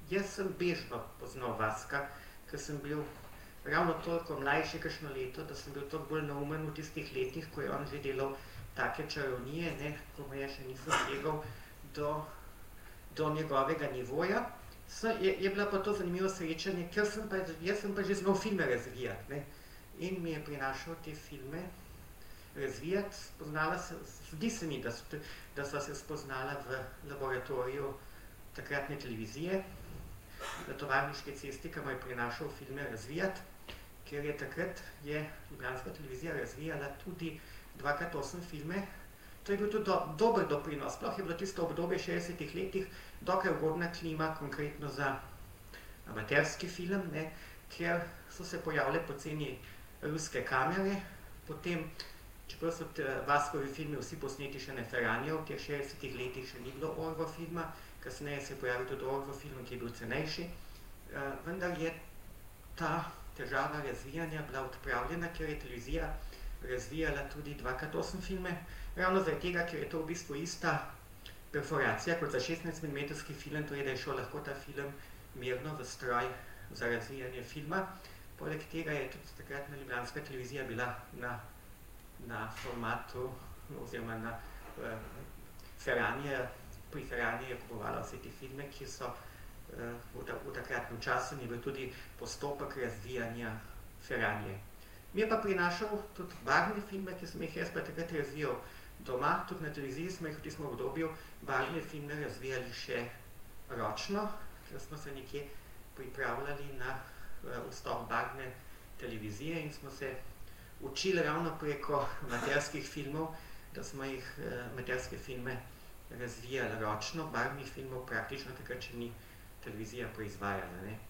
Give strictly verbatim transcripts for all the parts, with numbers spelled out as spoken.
jaz sem bežno poznal Vaska, ker sem bil ravno toliko mlajši kakšno leto, da sem bil toliko bolj neumen v tistih letih, ko je on že delal take čarovnije, ne, ko me je še nisem segal do, do njegovega nivoja. So, je, je bila pa to zanimivo srečanje, ker sem pa, jaz sem pa že znal filme razvijati, ne, in mi je prinašal te filme razvijati, spoznala se, zdi se mi, da, so, da sva se spoznala v laboratoriju takratne televizije, na Tovarniški cesti, ki mu je prinašal filme razvijati, ker je takrat je ljubljanska televizija razvijala tudi dva krat osem filme. To je bil tudi do, dober doprinos, sploh je bilo tisto obdobje šestdesetih letih dokaj ugodna klima, konkretno za amaterski film, ne, ker so se pojavile poceni ruske kamere, potem, čeprav so Vaskovi filmi vsi posneti še na Ferranijo, v teh šestdesetih letih še ni bilo Orgo filma, kasneje se je pojavil tudi Orgo film, ki je bil cenejši, uh, vendar je ta težava razvijanja bila odpravljena, ker je televizija razvijala tudi dva krat osem filme, ravno zaradi tega, ker je to v bistvu ista perforacija kot za šestnajst milimetrski film, to je, da je šel lahko ta film mirno v stroj za razvijanje filma. Poleg tega je tudi takratna ljubljanska televizija bila na, na formatu oziroma na uh, Ferranije, pri Ferraniji je kupovala vse te filme, ki so uh, v, ta, v takratnem času ni bil tudi postopek razvijanja Ferranije. Mi je pa prinašal tudi barvne filme, ki sem jih jaz pa takrat razvijal doma, tudi na televiziji smo jih v tistem obdobju barvne filme razvijali še ročno, ker smo se nekje pripravljali na uh, vstop barvne televizije in smo se učili ravno preko amaterskih filmov, da smo jih uh, amaterske filme razvijali ročno, barvnih filmov praktično takrat, če ni televizija proizvajala, ne.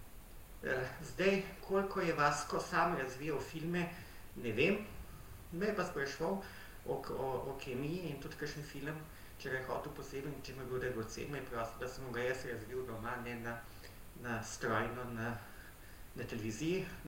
Zdaj, koliko je Vasko sam razvijal filme, ne vem, me je pa spraševal o, o, o kemiji in tudi kakšen film, če ga je hotel poseben, če mi je bil dragocen, me je prosil, da sem ga jaz razvil doma, ne na, na strojno, na, na televiziji.